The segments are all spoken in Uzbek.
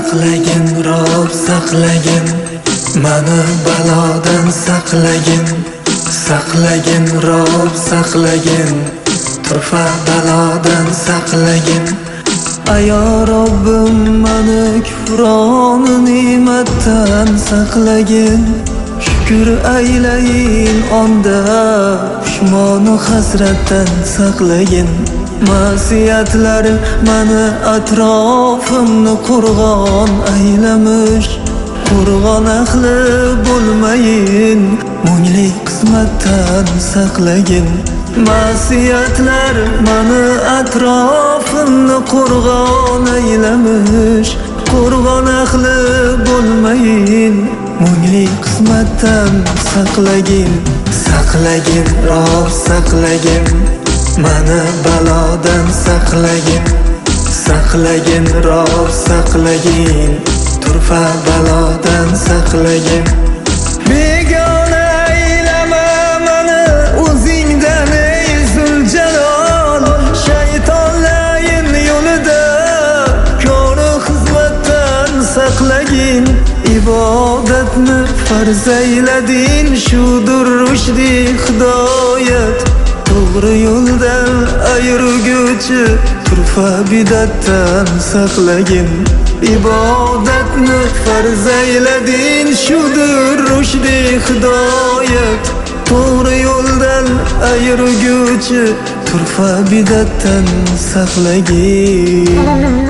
saqlagin Rob saqlagin, mani balodan saqlagin. Saqlagin Rob saqlagin, turfa balodan saqlagin. Ayo Robbim mani kufron ne'matdan saqlagin. Shukr aylayin onda pushmonu hasratdan saqlagin. Ma'siyatlar mani atrofimni qurg'on aylamush. Qurg'on ahli bo'lmayin, mungli qismatdan saqlagin. Ma'siyatlar mani atrofimni qurg'on aylamush. Qurg'on ahli bo'lmayin, mungli qismatdan saqlagin. Saqlagin Rob saqlagin, mani balodan saqlagin. Saqlagin Rob saqlagin, turfa balodan saqlagin. Begona aylama mani o'zingdan ey Zuljalol. Shaytonlarning yo'lida ko'ru xizmatdan saqlagin. Ibodatni farz aylading, shudur rushdi hidoyat. To'g'ri yo'ldan ayirguvchi turfa bidatdan saqlagin. Ibodatni farz aylading, shudur rushdi hidoyat. To'g'ri yo'ldan ayirguvchi turfa bidatdan saqlagin.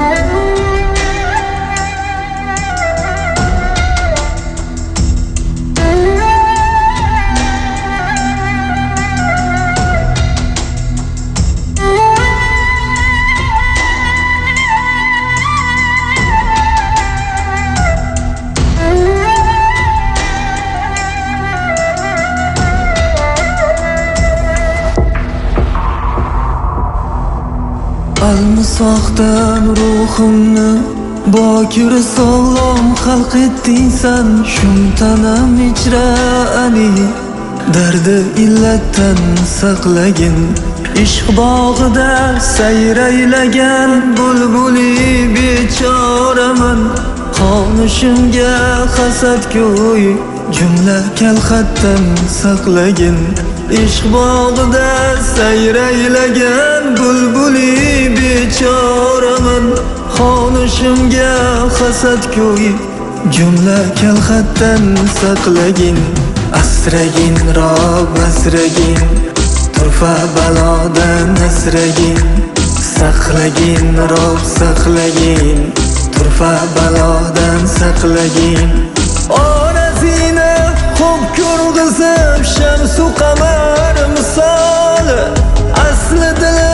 Almisoqdan ruhimni bokir sog'lom xalq etding san. Shum tanam ichra ani dardi illatdan saqlagin. Ishq bog'ida sayraylagan bulbuli bechoraman. Qonishimga hasad ko'y, jumla kalxatdan saqlagin. Ishq bog'ida sayraylagan bulbuli bechoraman. Qonishimga hasad ko'y, jumla kalxatdan saqlagin. Asragin Rob asragin, turfa balodan asragin. Saqlagin Rob saqlagin, turfa balodan saqlagin. Onasini xo'p ko'rg'izib shamsu qamar misoli. Asli dili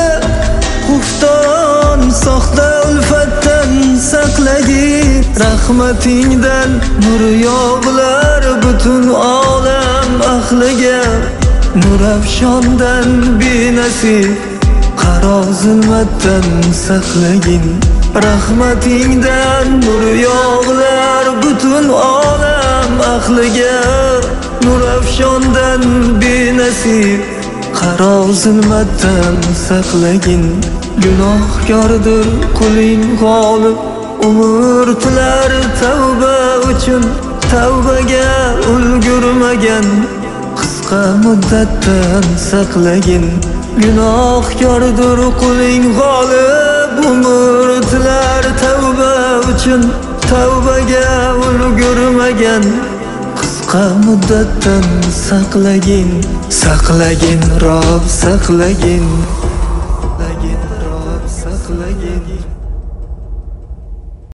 xufton soxta ulfatdan saqlagin. Rahmatingdan nur yog'lar butun olam ahliga. Nur afshondan benasib qaro zulmatdan saqlagin. Rahmatingdan nur yog'lar butun olam ahliga. Nur afshondan benasib qaro zulmatdan saqlagin. Gunohkordir quling g'olib, umr tilar tavba uchun. Tavbaga ulgurmagan qisqa muddatdan saqlagin. Gunohkordir quling g'olib, umr tilar tavba uchun. Tavbaga ulgurmagan qisqa muddatdan saqlagin. Saqlagin Rob saqlagin, saqlagin Rob saqlagin.